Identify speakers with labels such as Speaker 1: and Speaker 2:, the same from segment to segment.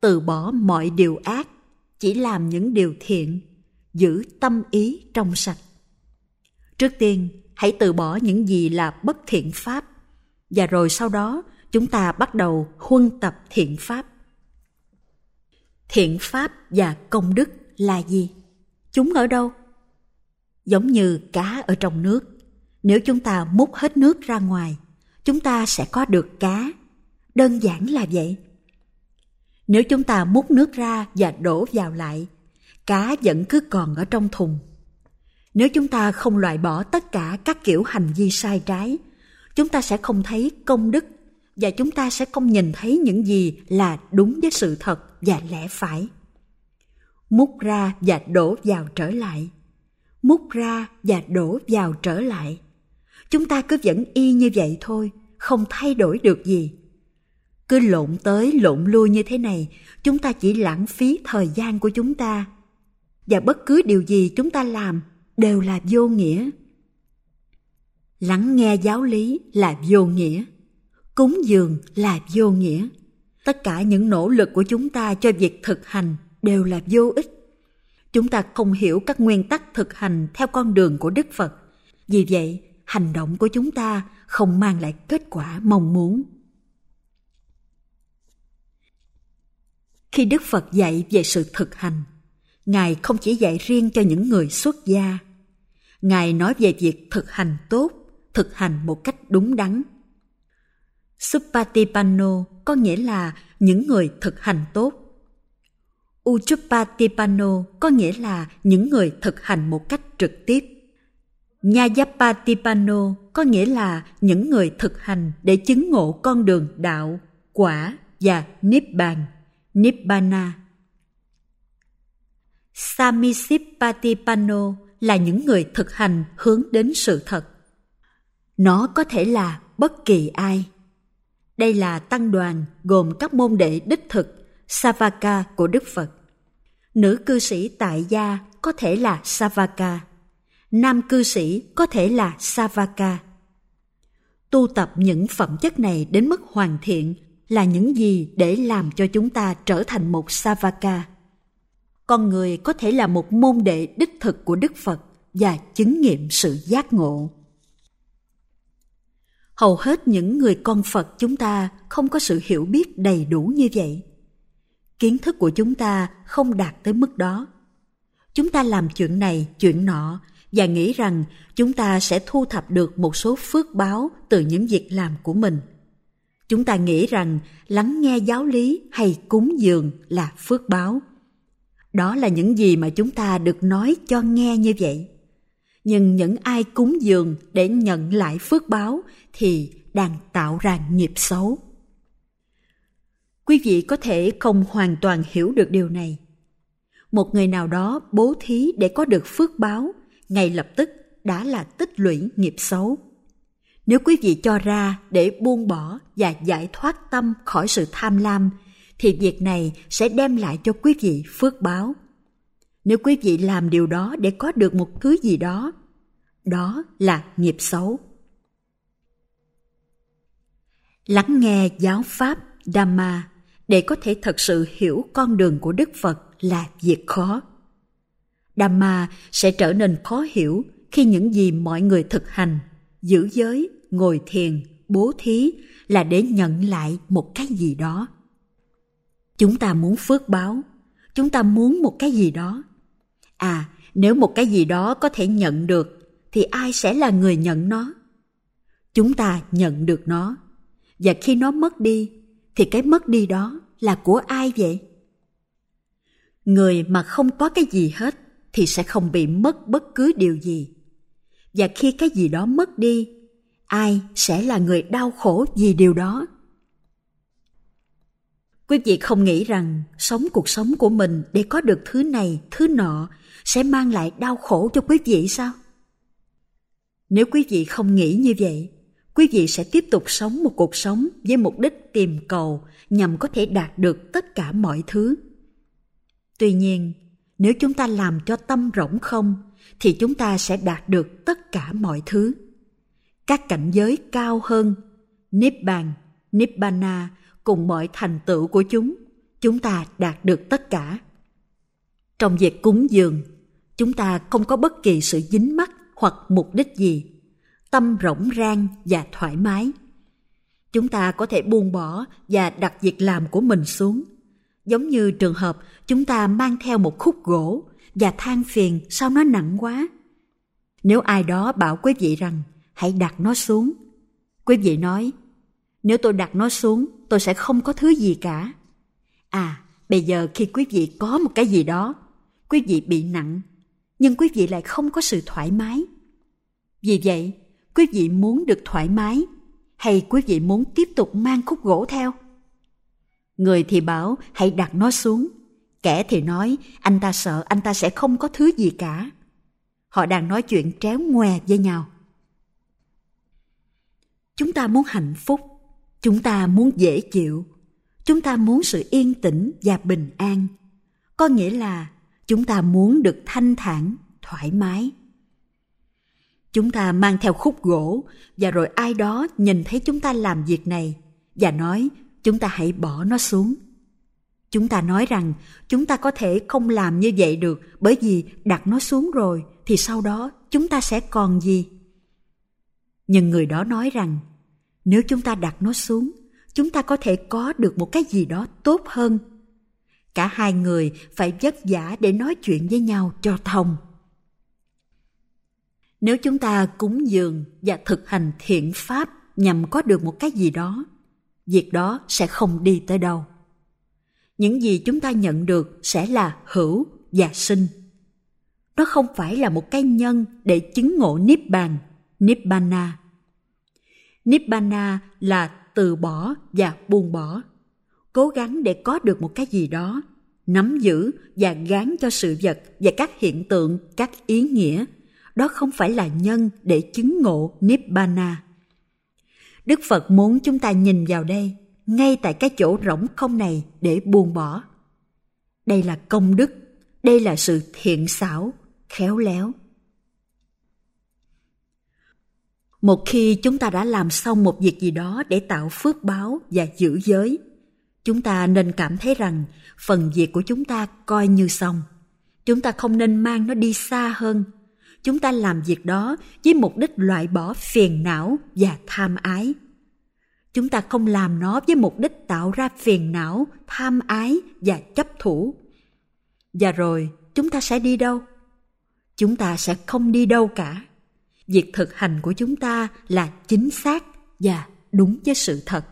Speaker 1: từ bỏ mọi điều ác, chỉ làm những điều thiện, giữ tâm ý trong sạch. Trước tiên, hãy từ bỏ những gì là bất thiện pháp, và rồi sau đó chúng ta bắt đầu huân tập thiện pháp. Thiện pháp và công đức là gì? Chúng ở đâu? Giống như cá ở trong nước, nếu chúng ta múc hết nước ra ngoài, chúng ta sẽ có được cá. Đơn giản là vậy. Nếu chúng ta múc nước ra và đổ vào lại, cá vẫn cứ còn ở trong thùng. Nếu chúng ta không loại bỏ tất cả các kiểu hành vi sai trái, chúng ta sẽ không thấy công đức và chúng ta sẽ không nhìn thấy những gì là đúng với sự thật và lẽ phải. Múc ra và đổ vào trở lại. Múc ra và đổ vào trở lại. Chúng ta cứ vẫn y như vậy thôi, không thay đổi được gì. Cứ lộn tới lộn lui như thế này, chúng ta chỉ lãng phí thời gian của chúng ta. Và bất cứ điều gì chúng ta làm đều là vô nghĩa. Lắng nghe giáo lý là vô nghĩa. Cúng dường là vô nghĩa. Tất cả những nỗ lực của chúng ta cho việc thực hành đều là vô ích. Chúng ta không hiểu các nguyên tắc thực hành theo con đường của Đức Phật. Vì vậy, hành động của chúng ta không mang lại kết quả mong muốn. Khi Đức Phật dạy về sự thực hành, Ngài không chỉ dạy riêng cho những người xuất gia. Ngài nói về việc thực hành tốt, thực hành một cách đúng đắn. Supatipanno có nghĩa là những người thực hành tốt. Uchupatipanno có nghĩa là những người thực hành một cách trực tiếp. Nyayapatipanno có nghĩa là những người thực hành để chứng ngộ con đường đạo, quả và nibbana. Nibbana. Samisipatipanno là những người thực hành hướng đến sự thật. Nó có thể là bất kỳ ai. Đây là tăng đoàn gồm các môn đệ đích thực Savaka của Đức Phật. Nữ cư sĩ tại gia có thể là Savaka. Nam cư sĩ có thể là Savaka. Tu tập những phẩm chất này đến mức hoàn thiện là những gì để làm cho chúng ta trở thành một Savaka. Con người có thể là một môn đệ đích thực của Đức Phật và chứng nghiệm sự giác ngộ. Hầu hết những người con Phật chúng ta không có sự hiểu biết đầy đủ như vậy. Kiến thức của chúng ta không đạt tới mức đó. Chúng ta làm chuyện này, chuyện nọ và nghĩ rằng chúng ta sẽ thu thập được một số phước báo từ những việc làm của mình. Chúng ta nghĩ rằng lắng nghe giáo lý hay cúng dường là phước báo. Đó là những gì mà chúng ta được nói cho nghe như vậy. Nhưng những ai cúng dường để nhận lại phước báo thì đang tạo ra nghiệp xấu. Quý vị có thể không hoàn toàn hiểu được điều này. Một người nào đó bố thí để có được phước báo, ngay lập tức đã là tích lũy nghiệp xấu. Nếu quý vị cho ra để buông bỏ và giải thoát tâm khỏi sự tham lam, thì việc này sẽ đem lại cho quý vị phước báo. Nếu quý vị làm điều đó để có được một thứ gì đó, đó là nghiệp xấu. Lắng nghe giáo pháp Dhamma để có thể thật sự hiểu con đường của Đức Phật là việc khó. Dhamma sẽ trở nên khó hiểu khi những gì mọi người thực hành, giữ giới, ngồi thiền, bố thí là để nhận lại một cái gì đó. Chúng ta muốn phước báo, chúng ta muốn một cái gì đó. Nếu một cái gì đó có thể nhận được, thì ai sẽ là người nhận nó? Chúng ta nhận được nó, và khi nó mất đi, thì cái mất đi đó là của ai vậy? Người mà không có cái gì hết thì sẽ không bị mất bất cứ điều gì. Và khi cái gì đó mất đi, ai sẽ là người đau khổ vì điều đó? Quý vị không nghĩ rằng sống cuộc sống của mình để có được thứ này, thứ nọ sẽ mang lại đau khổ cho quý vị sao? Nếu quý vị không nghĩ như vậy, quý vị sẽ tiếp tục sống một cuộc sống với mục đích tìm cầu nhằm có thể đạt được tất cả mọi thứ. Tuy nhiên, nếu chúng ta làm cho tâm rỗng không, thì chúng ta sẽ đạt được tất cả mọi thứ. Các cảnh giới cao hơn, Nibbana cùng mọi thành tựu của chúng, chúng ta đạt được tất cả. Trong việc cúng dường, chúng ta không có bất kỳ sự dính mắc hoặc mục đích gì, tâm rỗng rang và thoải mái. Chúng ta có thể buông bỏ và đặt việc làm của mình xuống, giống như trường hợp chúng ta mang theo một khúc gỗ và than phiền sao nó nặng quá. Nếu ai đó bảo quý vị rằng hãy đặt nó xuống, quý vị nói, nếu tôi đặt nó xuống, tôi sẽ không có thứ gì cả. Bây giờ khi quý vị có một cái gì đó, quý vị bị nặng, nhưng quý vị lại không có sự thoải mái. Vì vậy, quý vị muốn được thoải mái, hay quý vị muốn tiếp tục mang khúc gỗ theo? Người thì bảo hãy đặt nó xuống, kẻ thì nói anh ta sợ anh ta sẽ không có thứ gì cả. Họ đang nói chuyện tréo ngoe với nhau. Chúng ta muốn hạnh phúc, chúng ta muốn dễ chịu, chúng ta muốn sự yên tĩnh và bình an. Có nghĩa là chúng ta muốn được thanh thản, thoải mái. Chúng ta mang theo khúc gỗ và rồi ai đó nhìn thấy chúng ta làm việc này và nói chúng ta hãy bỏ nó xuống. Chúng ta nói rằng chúng ta có thể không làm như vậy được bởi vì đặt nó xuống rồi thì sau đó chúng ta sẽ còn gì? Nhưng người đó nói rằng nếu chúng ta đặt nó xuống, chúng ta có thể có được một cái gì đó tốt hơn. Cả hai người phải vất vả để nói chuyện với nhau cho thông. Nếu chúng ta cúng dường và thực hành thiện pháp nhằm có được một cái gì đó, việc đó sẽ không đi tới đâu. Những gì chúng ta nhận được sẽ là hữu và sinh. Nó không phải là một cái nhân để chứng ngộ Niết Bàn, Nibbana. Nibbana là từ bỏ và buông bỏ, cố gắng để có được một cái gì đó, nắm giữ và gán cho sự vật và các hiện tượng, các ý nghĩa. Đó không phải là nhân để chứng ngộ Nibbana. Đức Phật muốn chúng ta nhìn vào đây, ngay tại cái chỗ rỗng không này để buông bỏ. Đây là công đức, đây là sự thiện xảo, khéo léo. Một khi chúng ta đã làm xong một việc gì đó để tạo phước báo và giữ giới, chúng ta nên cảm thấy rằng phần việc của chúng ta coi như xong. Chúng ta không nên mang nó đi xa hơn. Chúng ta làm việc đó với mục đích loại bỏ phiền não và tham ái. Chúng ta không làm nó với mục đích tạo ra phiền não, tham ái và chấp thủ. Và rồi chúng ta sẽ đi đâu? Chúng ta sẽ không đi đâu cả. Việc thực hành của chúng ta là chính xác và đúng với sự thật.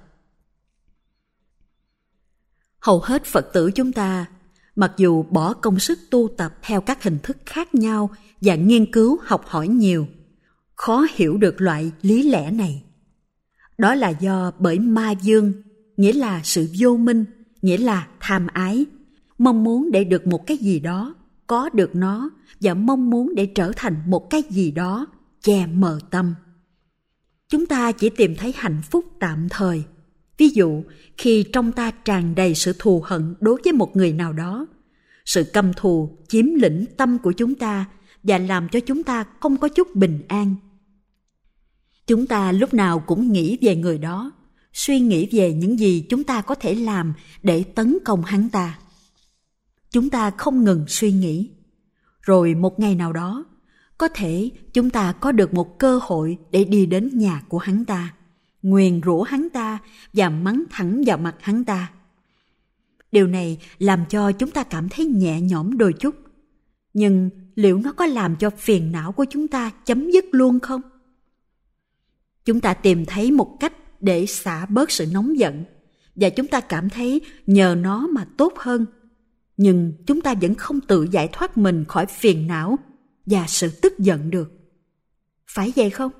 Speaker 1: Hầu hết Phật tử chúng ta, mặc dù bỏ công sức tu tập theo các hình thức khác nhau và nghiên cứu học hỏi nhiều, khó hiểu được loại lý lẽ này. Đó là do bởi ma dương, nghĩa là sự vô minh, nghĩa là tham ái, mong muốn để được một cái gì đó, có được nó và mong muốn để trở thành một cái gì đó, che mờ tâm. Chúng ta chỉ tìm thấy hạnh phúc tạm thời. Ví dụ, khi trong ta tràn đầy sự thù hận đối với một người nào đó, sự căm thù chiếm lĩnh tâm của chúng ta và làm cho chúng ta không có chút bình an. Chúng ta lúc nào cũng nghĩ về người đó, suy nghĩ về những gì chúng ta có thể làm để tấn công hắn ta. Chúng ta không ngừng suy nghĩ. Rồi một ngày nào đó, có thể chúng ta có được một cơ hội để đi đến nhà của hắn ta, nguyền rủa hắn ta và mắng thẳng vào mặt hắn ta. Điều này làm cho chúng ta cảm thấy nhẹ nhõm đôi chút. Nhưng liệu nó có làm cho phiền não của chúng ta chấm dứt luôn không? Chúng ta tìm thấy một cách để xả bớt sự nóng giận và chúng ta cảm thấy nhờ nó mà tốt hơn. Nhưng chúng ta vẫn không tự giải thoát mình khỏi phiền não và sự tức giận được. Phải vậy không?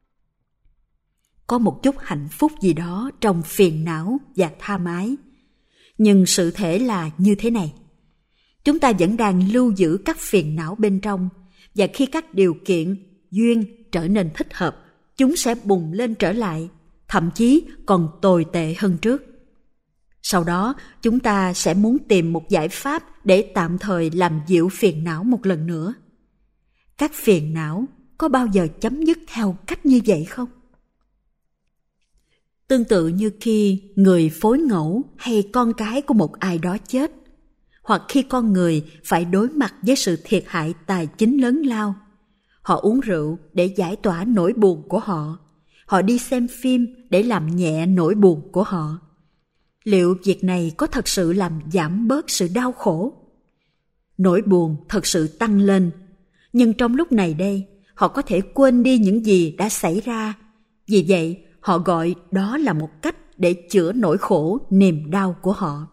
Speaker 1: Có một chút hạnh phúc gì đó trong phiền não và tham ái. Nhưng sự thể là như thế này. Chúng ta vẫn đang lưu giữ các phiền não bên trong, và khi các điều kiện, duyên trở nên thích hợp, chúng sẽ bùng lên trở lại, thậm chí còn tồi tệ hơn trước. Sau đó, chúng ta sẽ muốn tìm một giải pháp để tạm thời làm dịu phiền não một lần nữa. Các phiền não có bao giờ chấm dứt theo cách như vậy không? Tương tự như khi người phối ngẫu hay con cái của một ai đó chết, hoặc khi con người phải đối mặt với sự thiệt hại tài chính lớn lao. Họ uống rượu để giải tỏa nỗi buồn của họ. Họ đi xem phim để làm nhẹ nỗi buồn của họ. Liệu việc này có thật sự làm giảm bớt sự đau khổ? Nỗi buồn thật sự tăng lên, nhưng trong lúc này đây, họ có thể quên đi những gì đã xảy ra. Vì vậy, họ gọi đó là một cách để chữa nỗi khổ, niềm đau của họ.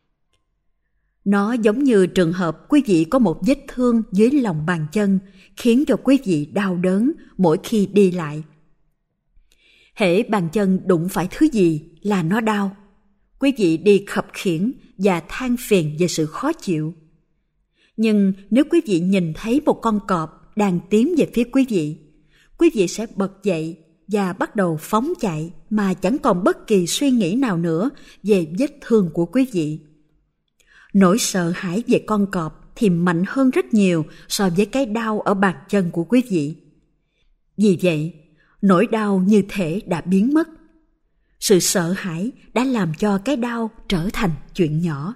Speaker 1: Nó giống như trường hợp quý vị có một vết thương dưới lòng bàn chân, khiến cho quý vị đau đớn mỗi khi đi lại. Hễ bàn chân đụng phải thứ gì là nó đau. Quý vị đi khập khiễng và than phiền về sự khó chịu. Nhưng nếu quý vị nhìn thấy một con cọp đang tiến về phía quý vị sẽ bật dậy và bắt đầu phóng chạy mà chẳng còn bất kỳ suy nghĩ nào nữa về vết thương của quý vị. Nỗi sợ hãi về con cọp thì mạnh hơn rất nhiều so với cái đau ở bàn chân của quý vị. Vì vậy, nỗi đau như thể đã biến mất. Sự sợ hãi đã làm cho cái đau trở thành chuyện nhỏ.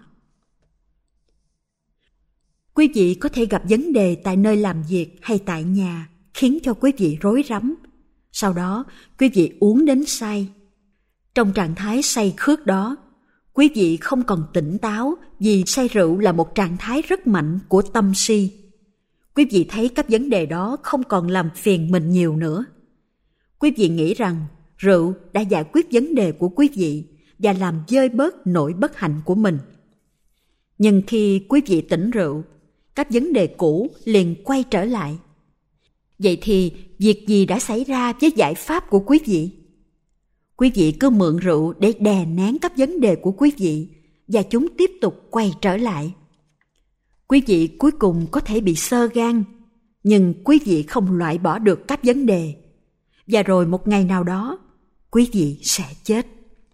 Speaker 1: Quý vị có thể gặp vấn đề tại nơi làm việc hay tại nhà, khiến cho quý vị rối rắm. Sau đó, quý vị uống đến say. Trong trạng thái say khướt đó, quý vị không còn tỉnh táo vì say rượu là một trạng thái rất mạnh của tâm si. Quý vị thấy các vấn đề đó không còn làm phiền mình nhiều nữa. Quý vị nghĩ rằng rượu đã giải quyết vấn đề của quý vị và làm vơi bớt nỗi bất hạnh của mình. Nhưng khi quý vị tỉnh rượu, các vấn đề cũ liền quay trở lại. Vậy thì việc gì đã xảy ra với giải pháp của quý vị? Quý vị cứ mượn rượu để đè nén các vấn đề của quý vị và chúng tiếp tục quay trở lại. Quý vị cuối cùng có thể bị xơ gan, nhưng quý vị không loại bỏ được các vấn đề. Và rồi một ngày nào đó, quý vị sẽ chết.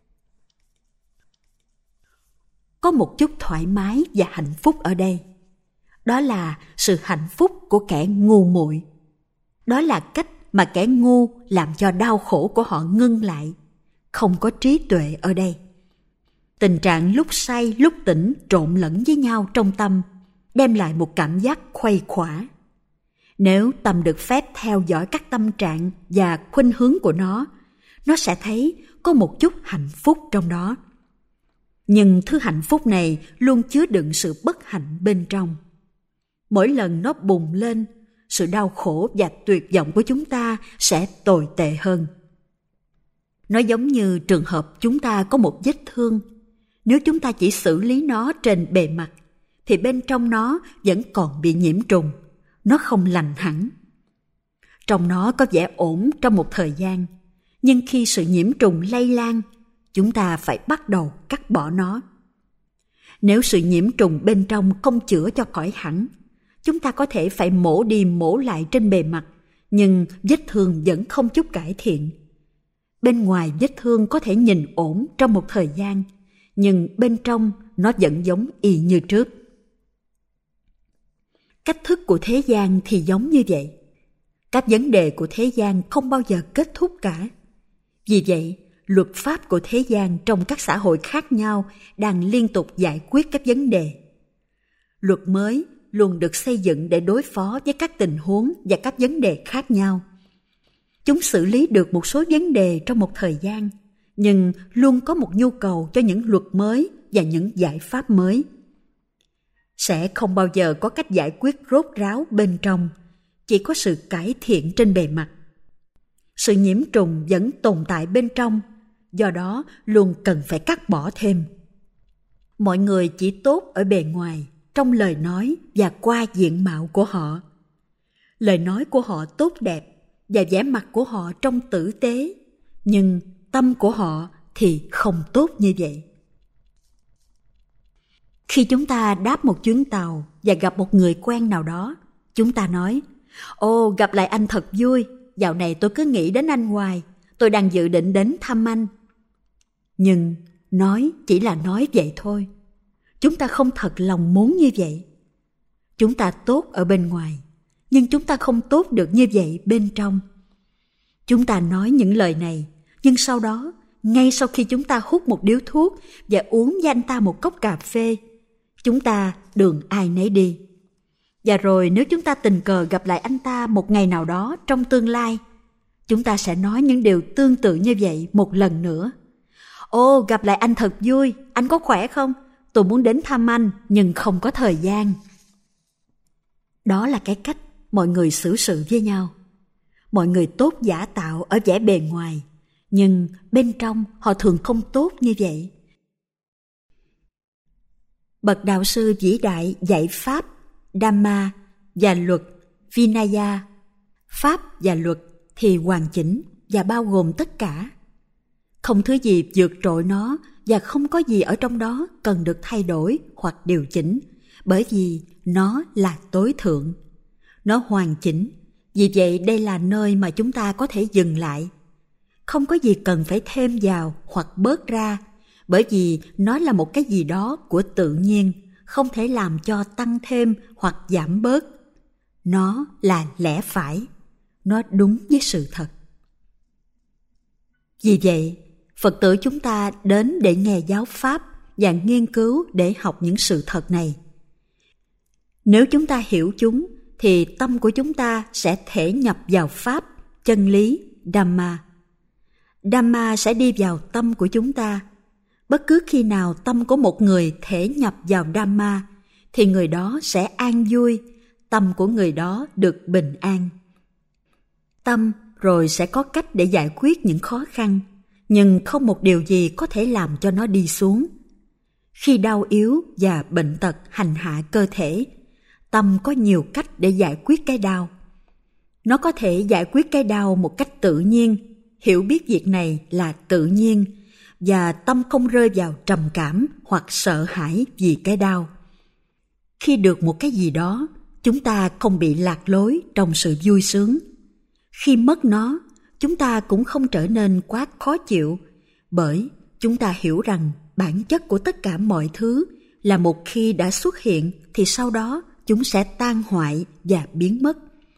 Speaker 1: Có một chút thoải mái và hạnh phúc ở đây. Đó là sự hạnh phúc của kẻ ngu muội. Đó là cách mà kẻ ngu làm cho đau khổ của họ ngưng lại. Không có trí tuệ ở đây. Tình trạng lúc say lúc tỉnh trộn lẫn với nhau trong tâm, đem lại một cảm giác khuây khỏa. Nếu tâm được phép theo dõi các tâm trạng và khuynh hướng của nó sẽ thấy có một chút hạnh phúc trong đó. Nhưng thứ hạnh phúc này luôn chứa đựng sự bất hạnh bên trong. Mỗi lần nó bùng lên, sự đau khổ và tuyệt vọng của chúng ta sẽ tồi tệ hơn. Nó giống như trường hợp chúng ta có một vết thương. Nếu chúng ta chỉ xử lý nó trên bề mặt, thì bên trong nó vẫn còn bị nhiễm trùng. Nó không lành hẳn. Trong nó có vẻ ổn trong một thời gian, nhưng khi sự nhiễm trùng lây lan, chúng ta phải bắt đầu cắt bỏ nó. Nếu sự nhiễm trùng bên trong không chữa cho khỏi hẳn, chúng ta có thể phải mổ đi mổ lại trên bề mặt, nhưng vết thương vẫn không chút cải thiện. Bên ngoài vết thương có thể nhìn ổn trong một thời gian, nhưng bên trong nó vẫn giống y như trước. Cách thức của thế gian thì giống như vậy. Các vấn đề của thế gian không bao giờ kết thúc cả. Vì vậy, luật pháp của thế gian trong các xã hội khác nhau đang liên tục giải quyết các vấn đề. Luật mới luôn được xây dựng để đối phó với các tình huống và các vấn đề khác nhau. Chúng xử lý được một số vấn đề trong một thời gian, nhưng luôn có một nhu cầu cho những luật mới và những giải pháp mới. Sẽ không bao giờ có cách giải quyết rốt ráo bên trong, chỉ có sự cải thiện trên bề mặt. Sự nhiễm trùng vẫn tồn tại bên trong, do đó luôn cần phải cắt bỏ thêm. Mọi người chỉ tốt ở bề ngoài, trong lời nói và qua diện mạo của họ. Lời nói của họ tốt đẹp và vẻ mặt của họ trông tử tế, nhưng tâm của họ thì không tốt như vậy. Khi chúng ta đáp một chuyến tàu và gặp một người quen nào đó, chúng ta nói: "Ồ, gặp lại anh thật vui, dạo này tôi cứ nghĩ đến anh hoài, tôi đang dự định đến thăm anh." Nhưng nói chỉ là nói vậy thôi. Chúng ta không thật lòng muốn như vậy. Chúng ta tốt ở bên ngoài, nhưng chúng ta không tốt được như vậy bên trong. Chúng ta nói những lời này, nhưng sau đó ngay sau khi chúng ta hút một điếu thuốc và uống với anh ta một cốc cà phê, chúng ta đường ai nấy đi. Và rồi nếu chúng ta tình cờ gặp lại anh ta một ngày nào đó trong tương lai, chúng ta sẽ nói những điều tương tự như vậy một lần nữa. Ồ, gặp lại anh thật vui, anh có khỏe không? Tôi muốn đến thăm anh nhưng không có thời gian. Đó là cái cách mọi người xử sự với nhau. Mọi người tốt giả tạo ở vẻ bề ngoài, nhưng bên trong họ thường không tốt như vậy. Bậc đạo sư vĩ đại dạy Pháp, Dhamma và luật, Vinaya. Pháp và luật thì hoàn chỉnh và bao gồm tất cả. Không thứ gì vượt trội nó và không có gì ở trong đó cần được thay đổi hoặc điều chỉnh, bởi vì nó là tối thượng. Nó hoàn chỉnh, vì vậy đây là nơi mà chúng ta có thể dừng lại. Không có gì cần phải thêm vào hoặc bớt ra, bởi vì nó là một cái gì đó của tự nhiên, không thể làm cho tăng thêm hoặc giảm bớt. Nó là lẽ phải, nó đúng với sự thật. Vì vậy, Phật tử chúng ta đến để nghe giáo Pháp và nghiên cứu để học những sự thật này. Nếu chúng ta hiểu chúng, thì tâm của chúng ta sẽ thể nhập vào Pháp, chân lý, Dhamma. Dhamma sẽ đi vào tâm của chúng ta. Bất cứ khi nào tâm của một người thể nhập vào Dhamma, thì người đó sẽ an vui, tâm của người đó được bình an. Tâm rồi sẽ có cách để giải quyết những khó khăn, nhưng không một điều gì có thể làm cho nó đi xuống. Khi đau yếu và bệnh tật hành hạ cơ thể, tâm có nhiều cách để giải quyết cái đau. Nó có thể giải quyết cái đau một cách tự nhiên, hiểu biết việc này là tự nhiên, và tâm không rơi vào trầm cảm hoặc sợ hãi vì cái đau. Khi được một cái gì đó, chúng ta không bị lạc lối trong sự vui sướng. Khi mất nó, chúng ta cũng không trở nên quá khó chịu, bởi chúng ta hiểu rằng bản chất của tất cả mọi thứ là một khi đã xuất hiện thì sau đó chúng sẽ tan hoại và biến mất.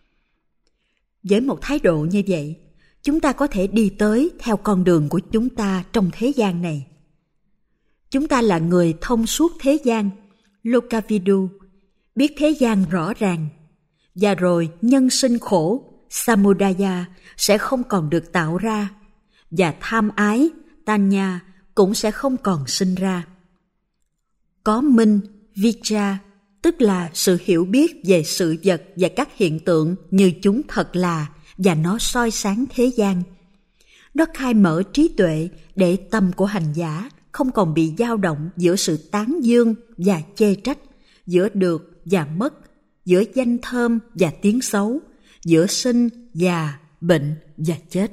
Speaker 1: Với một thái độ như vậy, chúng ta có thể đi tới theo con đường của chúng ta trong thế gian này. Chúng ta là người thông suốt thế gian, Lokavidu, biết thế gian rõ ràng, và rồi nhân sinh khổ, Samudaya, sẽ không còn được tạo ra, và tham ái, Tanya, cũng sẽ không còn sinh ra. Có minh, Vijja, tức là sự hiểu biết về sự vật và các hiện tượng như chúng thật là, và nó soi sáng thế gian. Nó khai mở trí tuệ để tâm của hành giả không còn bị dao động giữa sự tán dương và chê trách, giữa được và mất, giữa danh thơm và tiếng xấu, giữa sinh, già, bệnh và chết.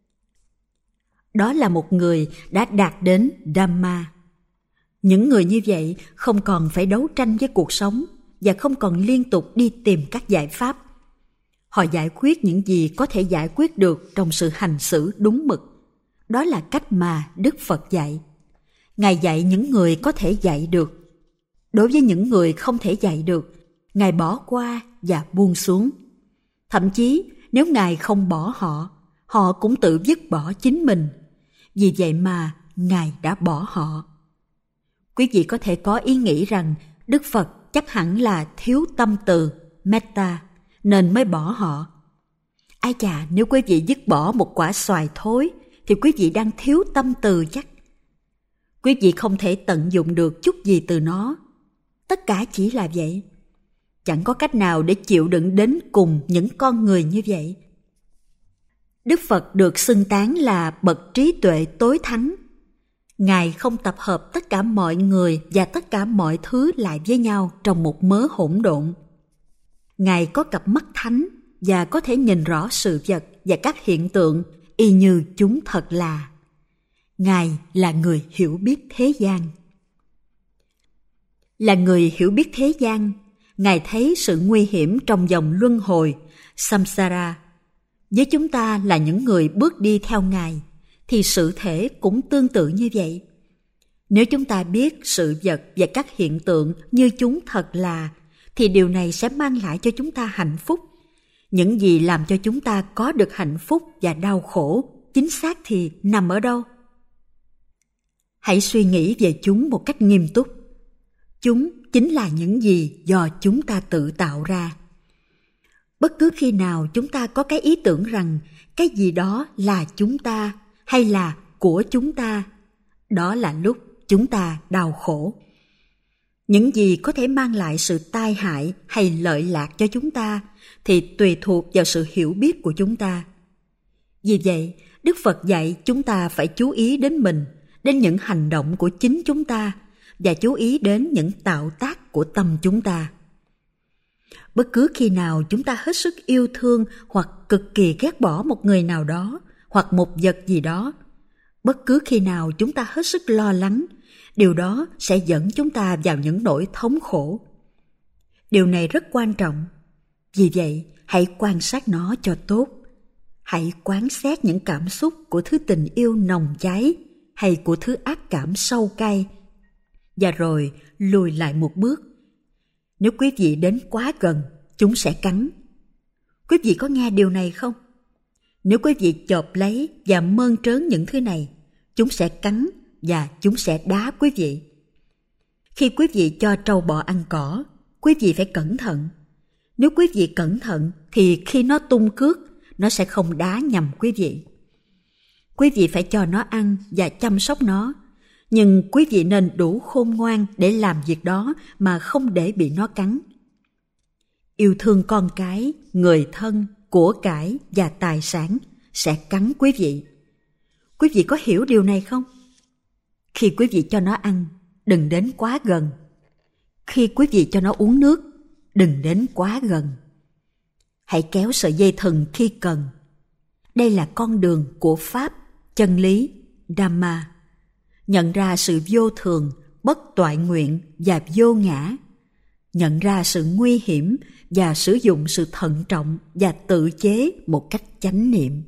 Speaker 1: Đó là một người đã đạt đến Dhamma. Những người như vậy không còn phải đấu tranh với cuộc sống và không còn liên tục đi tìm các giải pháp. Họ giải quyết những gì có thể giải quyết được trong sự hành xử đúng mực. Đó là cách mà Đức Phật dạy. Ngài dạy những người có thể dạy được. Đối với những người không thể dạy được, Ngài bỏ qua và buông xuống. Thậm chí nếu Ngài không bỏ họ, họ cũng tự dứt bỏ chính mình. Vì vậy mà Ngài đã bỏ họ. Quý vị có thể có ý nghĩ rằng Đức Phật chắc hẳn là thiếu tâm từ, metta, nên mới bỏ họ. Ai chà, nếu quý vị dứt bỏ một quả xoài thối, thì quý vị đang thiếu tâm từ chắc. Quý vị không thể tận dụng được chút gì từ nó. Tất cả chỉ là vậy. Chẳng có cách nào để chịu đựng đến cùng những con người như vậy. Đức Phật được xưng tán là bậc trí tuệ tối thắng. Ngài không tập hợp tất cả mọi người và tất cả mọi thứ lại với nhau trong một mớ hỗn độn. Ngài có cặp mắt thánh và có thể nhìn rõ sự vật và các hiện tượng y như chúng thật là. Ngài là người hiểu biết thế gian. Là người hiểu biết thế gian, Ngài thấy sự nguy hiểm trong dòng luân hồi, samsara. Với chúng ta là những người bước đi theo Ngài, thì sự thể cũng tương tự như vậy. Nếu chúng ta biết sự vật và các hiện tượng như chúng thật là, thì điều này sẽ mang lại cho chúng ta hạnh phúc. Những gì làm cho chúng ta có được hạnh phúc và đau khổ, chính xác thì nằm ở đâu? Hãy suy nghĩ về chúng một cách nghiêm túc. Chúng chính là những gì do chúng ta tự tạo ra. Bất cứ khi nào chúng ta có cái ý tưởng rằng cái gì đó là chúng ta hay là của chúng ta, đó là lúc chúng ta đau khổ. Những gì có thể mang lại sự tai hại hay lợi lạc cho chúng ta thì tùy thuộc vào sự hiểu biết của chúng ta. Vì vậy, Đức Phật dạy chúng ta phải chú ý đến mình, đến những hành động của chính chúng ta và chú ý đến những tạo tác của tâm chúng ta. Bất cứ khi nào chúng ta hết sức yêu thương hoặc cực kỳ ghét bỏ một người nào đó hoặc một vật gì đó, bất cứ khi nào chúng ta hết sức lo lắng, điều đó sẽ dẫn chúng ta vào những nỗi thống khổ. Điều này rất quan trọng. Vì vậy, hãy quan sát nó cho tốt. Hãy quán xét những cảm xúc của thứ tình yêu nồng cháy hay của thứ ác cảm sâu cay, và rồi lùi lại một bước. Nếu quý vị đến quá gần, chúng sẽ cắn. Quý vị có nghe điều này không? Nếu quý vị chộp lấy và mơn trớn những thứ này, chúng sẽ cắn và chúng sẽ đá quý vị. Khi quý vị cho trâu bò ăn cỏ, quý vị phải cẩn thận. Nếu quý vị cẩn thận thì khi nó tung cước, nó sẽ không đá nhầm quý vị. Quý vị phải cho nó ăn và chăm sóc nó, nhưng quý vị nên đủ khôn ngoan để làm việc đó mà không để bị nó cắn. Yêu thương con cái, người thân, của cải và tài sản sẽ cắn quý vị. Quý vị có hiểu điều này không? Khi quý vị cho nó ăn, đừng đến quá gần. Khi quý vị cho nó uống nước, đừng đến quá gần. Hãy kéo sợi dây thừng khi cần. Đây là con đường của Pháp, chân lý, Dhamma. Nhận ra sự vô thường, bất toại nguyện và vô ngã. Nhận ra sự nguy hiểm và sử dụng sự thận trọng và tự chế một cách chánh niệm.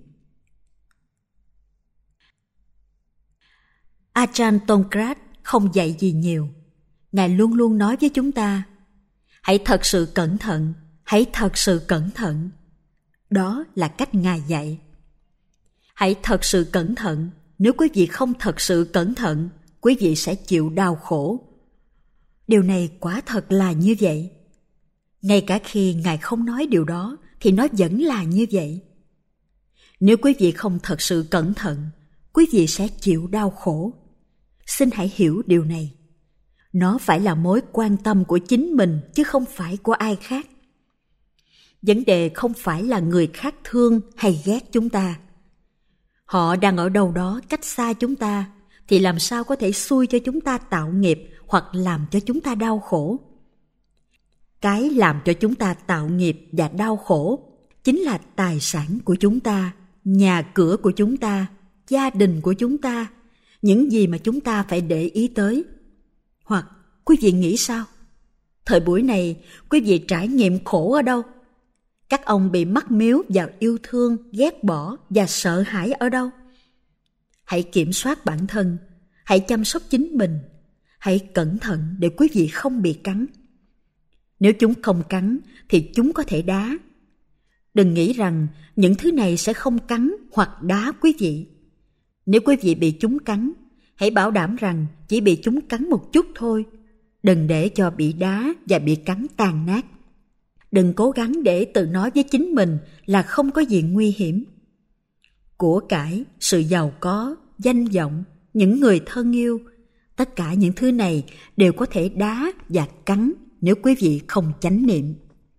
Speaker 1: Ajahn Tongkrat không dạy gì nhiều. Ngài luôn luôn nói với chúng ta, hãy thật sự cẩn thận, hãy thật sự cẩn thận. Đó là cách Ngài dạy. Hãy thật sự cẩn thận. Nếu quý vị không thật sự cẩn thận, quý vị sẽ chịu đau khổ. Điều này quả thật là như vậy. Ngay cả khi Ngài không nói điều đó, thì nó vẫn là như vậy. Nếu quý vị không thật sự cẩn thận, quý vị sẽ chịu đau khổ. Xin hãy hiểu điều này. Nó phải là mối quan tâm của chính mình, chứ không phải của ai khác. Vấn đề không phải là người khác thương hay ghét chúng ta. Họ đang ở đâu đó cách xa chúng ta, thì làm sao có thể xui cho chúng ta tạo nghiệp hoặc làm cho chúng ta đau khổ. Cái làm cho chúng ta tạo nghiệp và đau khổ chính là tài sản của chúng ta, nhà cửa của chúng ta, gia đình của chúng ta, những gì mà chúng ta phải để ý tới. Hoặc quý vị nghĩ sao? Thời buổi này, quý vị trải nghiệm khổ ở đâu? Các ông bị mắc miếu vào yêu thương, ghét bỏ và sợ hãi ở đâu? Hãy kiểm soát bản thân, hãy chăm sóc chính mình, hãy cẩn thận để quý vị không bị cắn. Nếu chúng không cắn thì chúng có thể đá. Đừng nghĩ rằng những thứ này sẽ không cắn hoặc đá quý vị. Nếu quý vị bị chúng cắn, hãy bảo đảm rằng chỉ bị chúng cắn một chút thôi. Đừng để cho bị đá và bị cắn tàn nát. Đừng cố gắng để tự nói với chính mình là không có gì nguy hiểm. Của cải, sự giàu có, danh vọng, những người thân yêu, tất cả những thứ này đều có thể đá và cắn nếu quý vị không chánh niệm.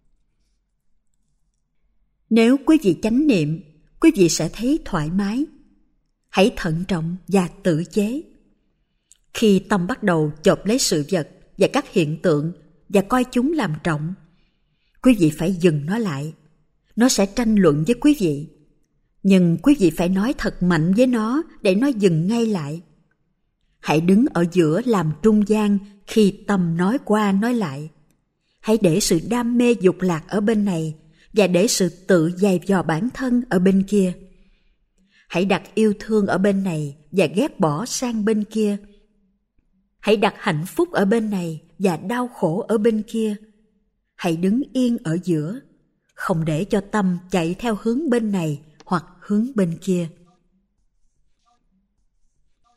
Speaker 1: Nếu quý vị chánh niệm, quý vị sẽ thấy thoải mái. Hãy thận trọng và tự chế. Khi tâm bắt đầu chộp lấy sự vật và các hiện tượng và coi chúng làm trọng, quý vị phải dừng nó lại. Nó sẽ tranh luận với quý vị. Nhưng quý vị phải nói thật mạnh với nó để nó dừng ngay lại. Hãy đứng ở giữa làm trung gian khi tâm nói qua nói lại. Hãy để sự đam mê dục lạc ở bên này và để sự tự dày vò bản thân ở bên kia. Hãy đặt yêu thương ở bên này và ghét bỏ sang bên kia. Hãy đặt hạnh phúc ở bên này và đau khổ ở bên kia. Hãy đứng yên ở giữa, không để cho tâm chạy theo hướng bên này hoặc hướng bên kia.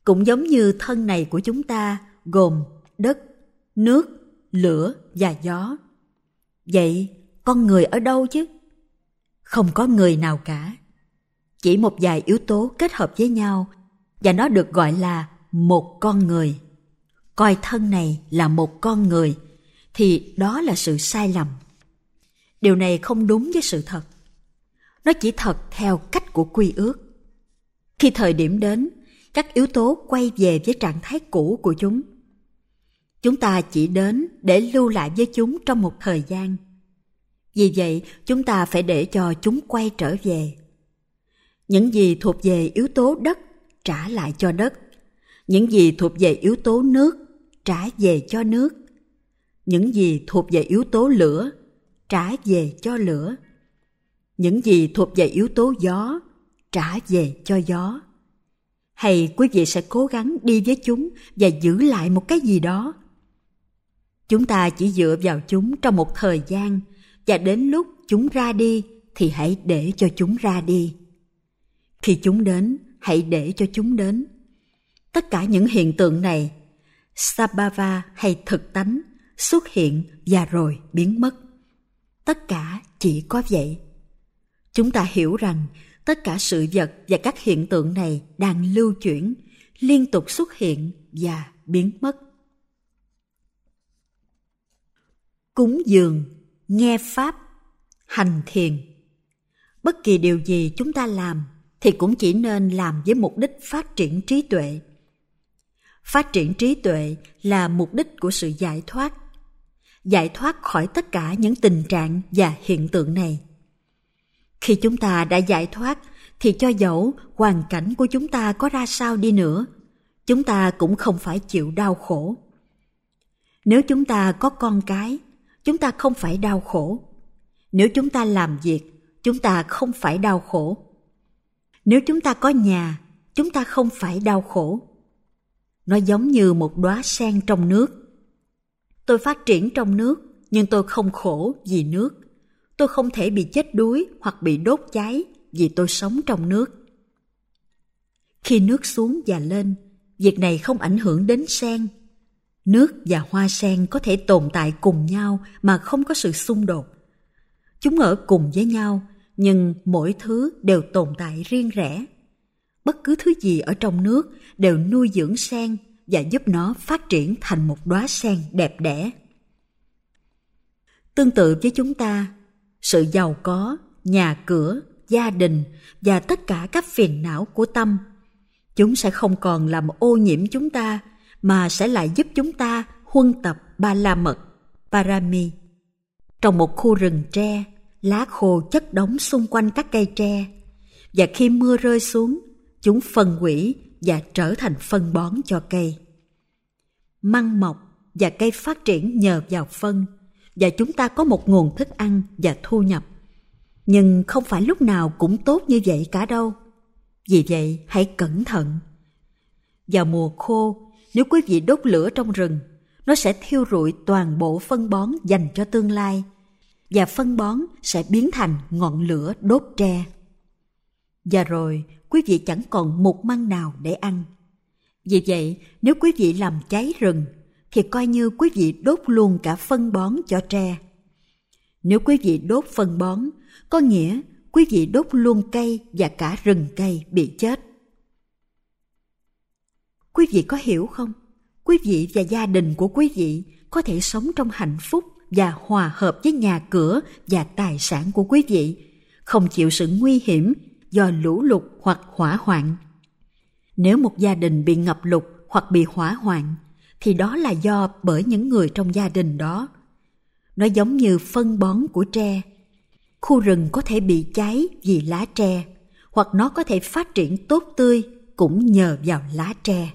Speaker 1: Cũng giống như thân này của chúng ta gồm đất, nước, lửa và gió. Vậy con người ở đâu chứ? Không có người nào cả. Chỉ một vài yếu tố kết hợp với nhau và nó được gọi là một con người. Coi thân này là một con người thì đó là sự sai lầm. Điều này không đúng với sự thật. Nó chỉ thật theo cách của quy ước. Khi thời điểm đến, các yếu tố quay về với trạng thái cũ của chúng. Chúng ta chỉ đến để lưu lại với chúng trong một thời gian. Vì vậy, chúng ta phải để cho chúng quay trở về. Những gì thuộc về yếu tố đất, trả lại cho đất. Những gì thuộc về yếu tố nước, trả về cho nước. Những gì thuộc về yếu tố lửa, trả về cho lửa. Những gì thuộc về yếu tố gió, trả về cho gió. Hay quý vị sẽ cố gắng đi với chúng và giữ lại một cái gì đó? Chúng ta chỉ dựa vào chúng trong một thời gian, và đến lúc chúng ra đi thì hãy để cho chúng ra đi. Khi chúng đến, hãy để cho chúng đến. Tất cả những hiện tượng này, Sabhava hay thực tánh, xuất hiện và rồi biến mất. Tất cả chỉ có vậy. Chúng ta hiểu rằng tất cả sự vật và các hiện tượng này đang lưu chuyển, liên tục xuất hiện và biến mất. Cúng dường, nghe Pháp, hành thiền. Bất kỳ điều gì chúng ta làm thì cũng chỉ nên làm với mục đích phát triển trí tuệ. Phát triển trí tuệ là mục đích của sự giải thoát khỏi tất cả những tình trạng và hiện tượng này. Khi chúng ta đã giải thoát thì cho dẫu hoàn cảnh của chúng ta có ra sao đi nữa, chúng ta cũng không phải chịu đau khổ. Nếu chúng ta có con cái, chúng ta không phải đau khổ. Nếu chúng ta làm việc, chúng ta không phải đau khổ. Nếu chúng ta có nhà, chúng ta không phải đau khổ. Nó giống như một đóa sen trong nước. Tôi phát triển trong nước, nhưng tôi không khổ vì nước. Tôi không thể bị chết đuối hoặc bị đốt cháy vì tôi sống trong nước. Khi nước xuống và lên, việc này không ảnh hưởng đến sen. Nước và hoa sen có thể tồn tại cùng nhau mà không có sự xung đột. Chúng ở cùng với nhau, nhưng mỗi thứ đều tồn tại riêng rẽ. Bất cứ thứ gì ở trong nước đều nuôi dưỡng sen và giúp nó phát triển thành một đóa sen đẹp đẽ. Tương tự với chúng ta, sự giàu có, nhà cửa, gia đình và tất cả các phiền não của tâm, chúng sẽ không còn làm ô nhiễm chúng ta, mà sẽ lại giúp chúng ta huân tập ba la mật, parami. Trong một khu rừng tre, lá khô chất đống xung quanh các cây tre, và khi mưa rơi xuống, chúng phân hủy và trở thành phân bón cho cây. Măng mọc và cây phát triển nhờ vào phân, và chúng ta có một nguồn thức ăn và thu nhập. Nhưng không phải lúc nào cũng tốt như vậy cả đâu. Vì vậy, hãy cẩn thận. Vào mùa khô, nếu quý vị đốt lửa trong rừng, nó sẽ thiêu rụi toàn bộ phân bón dành cho tương lai, và phân bón sẽ biến thành ngọn lửa đốt tre. Và rồi, quý vị chẳng còn một măng nào để ăn. Vì vậy, nếu quý vị làm cháy rừng, thì coi như quý vị đốt luôn cả phân bón cho tre. Nếu quý vị đốt phân bón, có nghĩa quý vị đốt luôn cây và cả rừng cây bị chết. Quý vị có hiểu không? Quý vị và gia đình của quý vị có thể sống trong hạnh phúc và hòa hợp với nhà cửa và tài sản của quý vị, không chịu sự nguy hiểm do lũ lụt hoặc hỏa hoạn. Nếu một gia đình bị ngập lụt hoặc bị hỏa hoạn, thì đó là do bởi những người trong gia đình đó. Nó giống như phân bón của tre. Khu rừng có thể bị cháy vì lá tre, hoặc nó có thể phát triển tốt tươi cũng nhờ vào lá tre.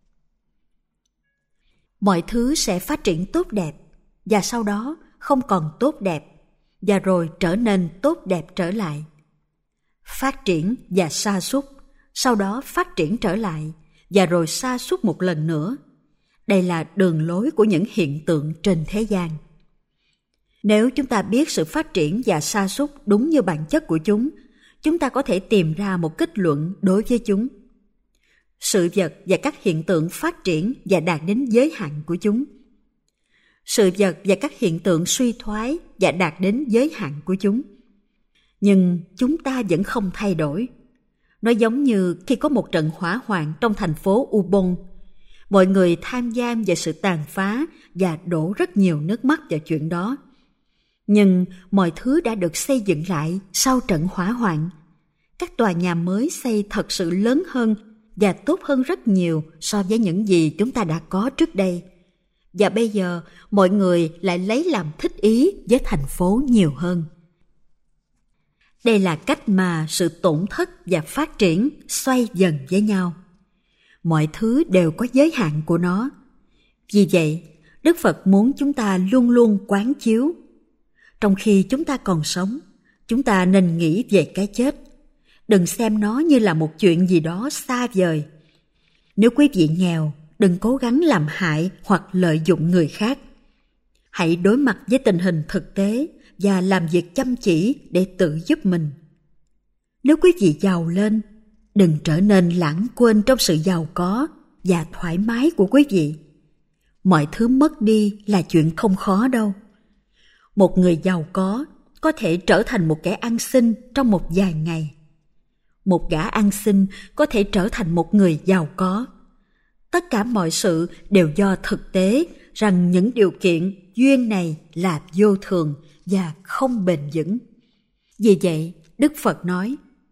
Speaker 1: Mọi thứ sẽ phát triển tốt đẹp, và sau đó không còn tốt đẹp, và rồi trở nên tốt đẹp trở lại. Phát triển và sa sút, sau đó phát triển trở lại, và rồi sa sút một lần nữa. Đây là đường lối của những hiện tượng trên thế gian. Nếu chúng ta biết sự phát triển và sa sút đúng như bản chất của chúng ta có thể tìm ra một kết luận đối với chúng. sự vật và các hiện tượng phát triển và đạt đến giới hạn của chúng. Sự vật và các hiện tượng suy thoái và đạt đến giới hạn của chúng. Nhưng chúng ta vẫn không thay đổi. Nó giống như khi có một trận hỏa hoạn trong thành phố Ubon. Mọi người tham gia vào sự tàn phá và đổ rất nhiều nước mắt vào chuyện đó. Nhưng mọi thứ đã được xây dựng lại sau trận hỏa hoạn. Các tòa nhà mới xây thật sự lớn hơn và tốt hơn rất nhiều so với những gì chúng ta đã có trước đây. Và bây giờ mọi người lại lấy làm thích ý với thành phố nhiều hơn. Đây là cách mà sự tổn thất và phát triển xoay dần với nhau. Mọi thứ đều có giới hạn của nó. Vì vậy, Đức Phật muốn chúng ta luôn luôn quán chiếu. Trong khi chúng ta còn sống, chúng ta nên nghĩ về cái chết. Đừng xem nó như là một chuyện gì đó xa vời. Nếu quý vị nghèo, đừng cố gắng làm hại hoặc lợi dụng người khác. Hãy đối mặt với tình hình thực tế và làm việc chăm chỉ để tự giúp mình. Nếu quý vị giàu lên, đừng trở nên lãng quên trong sự giàu có và thoải mái của quý vị. Mọi thứ mất đi là chuyện không khó đâu. Một người giàu có thể trở thành một kẻ ăn xin trong một vài ngày. Một gã ăn xin có thể trở thành một người giàu có. Tất cả mọi sự đều do thực tế rằng những điều kiện duyên này là vô thường và không bền vững. Vì vậy, Đức Phật nói,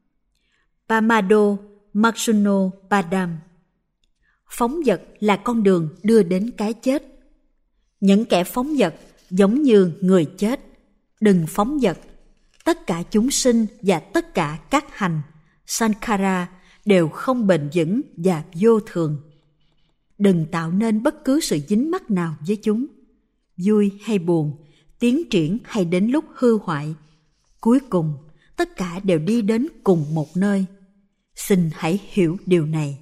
Speaker 1: Pamado Maksuno Padam. Phóng dật là con đường đưa đến cái chết. Những kẻ phóng dật giống như người chết. Đừng phóng dật. Tất cả chúng sinh và tất cả các hành, sankhara, đều không bền vững và vô thường. Đừng tạo nên bất cứ sự dính mắc nào với chúng. Vui hay buồn, tiến triển hay đến lúc hư hoại, cuối cùng tất cả đều đi đến cùng một nơi. Xin hãy hiểu điều này.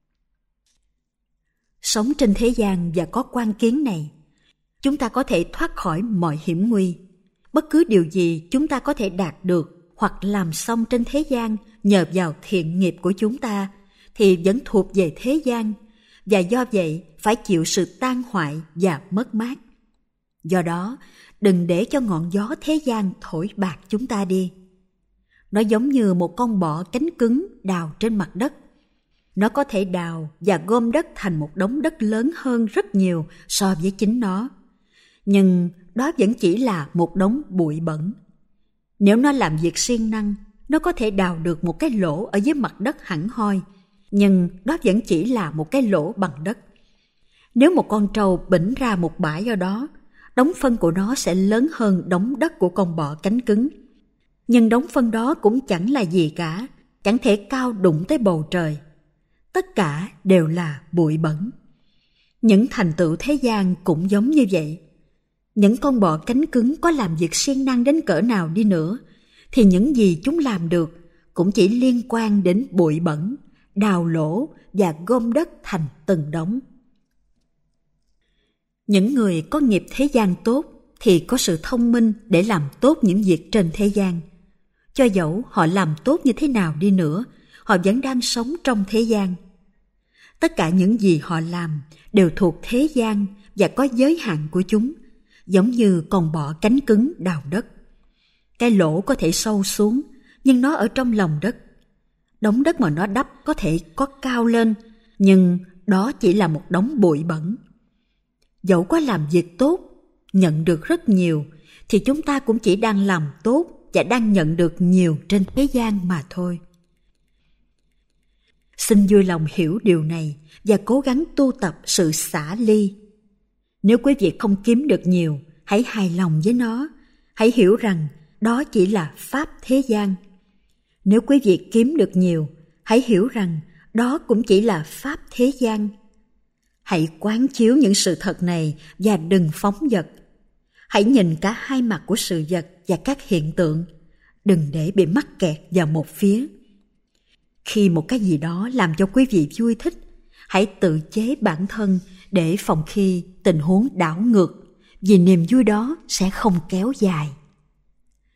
Speaker 1: Sống trên thế gian và có quan kiến này, chúng ta có thể thoát khỏi mọi hiểm nguy. Bất cứ điều gì chúng ta có thể đạt được hoặc làm xong trên thế gian nhờ vào thiện nghiệp của chúng ta thì vẫn thuộc về thế gian, và do vậy phải chịu sự tan hoại và mất mát. Do đó, đừng để cho ngọn gió thế gian thổi bạc chúng ta đi. Nó giống như một con bọ cánh cứng đào trên mặt đất. Nó có thể đào và gom đất thành một đống đất lớn hơn rất nhiều so với chính nó. Nhưng đó vẫn chỉ là một đống bụi bẩn. Nếu nó làm việc siêng năng, nó có thể đào được một cái lỗ ở dưới mặt đất hẳn hoi, nhưng đó vẫn chỉ là một cái lỗ bằng đất. Nếu một con trâu bỉnh ra một bãi ở đó, đống phân của nó sẽ lớn hơn đống đất của con bọ cánh cứng. Nhưng đống phân đó cũng chẳng là gì cả, chẳng thể cao đụng tới bầu trời. Tất cả đều là bụi bẩn. Những thành tựu thế gian cũng giống như vậy. Những con bọ cánh cứng có làm việc siêng năng đến cỡ nào đi nữa, thì những gì chúng làm được cũng chỉ liên quan đến bụi bẩn, đào lỗ và gom đất thành từng đống. Những người có nghiệp thế gian tốt thì có sự thông minh để làm tốt những việc trên thế gian. Cho dẫu họ làm tốt như thế nào đi nữa, họ vẫn đang sống trong thế gian. Tất cả những gì họ làm đều thuộc thế gian và có giới hạn của chúng, giống như con bọ cánh cứng đào đất. Cái lỗ có thể sâu xuống, nhưng nó ở trong lòng đất. Đống đất mà nó đắp có thể có cao lên, nhưng đó chỉ là một đống bụi bẩn. Dẫu có làm việc tốt, nhận được rất nhiều, thì chúng ta cũng chỉ đang làm tốt và đang nhận được nhiều trên thế gian mà thôi. Xin vui lòng hiểu điều này và cố gắng tu tập sự xả ly. Nếu quý vị không kiếm được nhiều, hãy hài lòng với nó. Hãy hiểu rằng đó chỉ là pháp thế gian. Nếu quý vị kiếm được nhiều, hãy hiểu rằng đó cũng chỉ là pháp thế gian. Hãy quán chiếu những sự thật này và đừng phóng dật. Hãy nhìn cả hai mặt của sự vật và các hiện tượng. Đừng để bị mắc kẹt vào một phía. Khi một cái gì đó làm cho quý vị vui thích, hãy tự chế bản thân để phòng khi tình huống đảo ngược, vì niềm vui đó sẽ không kéo dài.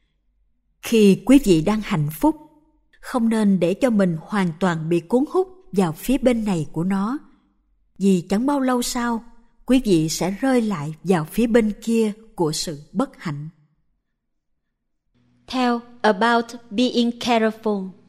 Speaker 1: Khi quý vị đang hạnh phúc, không nên để cho mình hoàn toàn bị cuốn hút vào phía bên này của nó, vì chẳng bao lâu sau, quý vị sẽ rơi lại vào phía bên kia của sự bất hạnh.
Speaker 2: Tell about being careful.